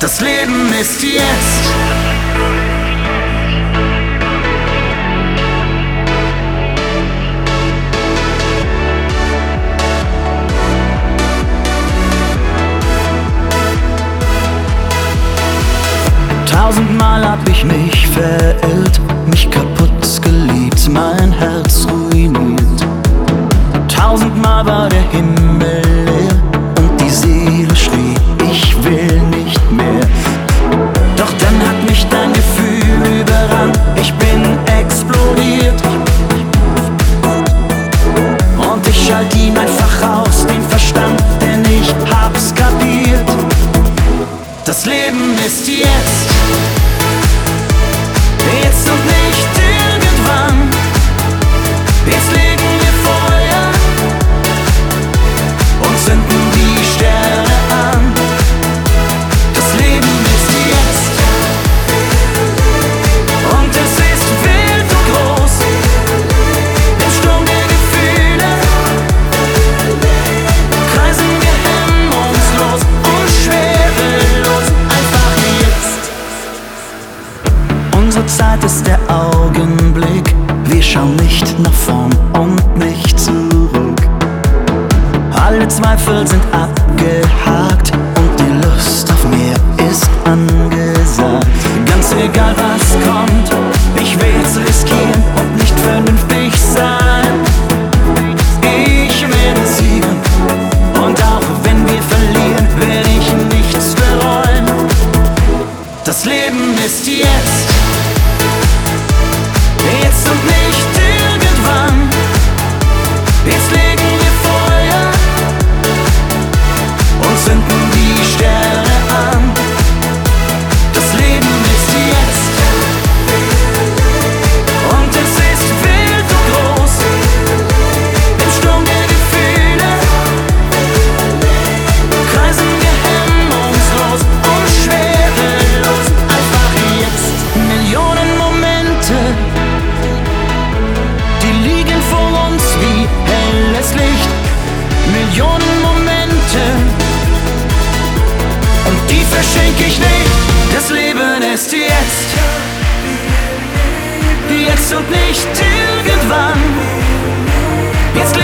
Das Leben ist jetzt. Tausendmal hab ich mich verirrt, mich kaputt geliebt, mein Herz ruiniert. Tausendmal war der Himmel leer und die Seele schrie, ich will nicht mehr. Doch dann hat mich dein Gefühl überrannt, ich bin explodiert. Und ich schalt ihn einfach aus, den Verstand, denn ich hab's kapiert. Das Leben ist jetzt. Jetzt und nicht irgendwann. Jetzt legen wir Feuer und zünden die Sterne an. Das Leben ist jetzt. Und es ist wild und groß. Im Sturm der Gefühle kreisen wir hemmungslos und schwerelos. Einfach jetzt. Unsere Zeit ist der Augenblick. Wir schauen nicht nach vorn und nicht zurück. Alle Zweifel sind abgehakt und die Lust auf mehr ist angesagt. Ganz egal was kommt, ich will's riskieren und nicht vernünftig sein. Ich werde siegen und auch wenn wir verlieren, werde ich nichts bereuen. Das Leben ist jetzt. Jetzt und nicht irgendwann. Jetzt legen wir Feuer und zünden die Sterne an. Das Leben ist jetzt. Und es ist wild und groß. Im Sturm der Gefühle kreisen wir hemmungslos und schwerelos. Einfach jetzt. Millionen Momente, die liegen vor uns wie helles Licht. Millionen Momente und die verschenke ich nicht. Das Leben ist jetzt. Jetzt und nicht irgendwann. Jetzt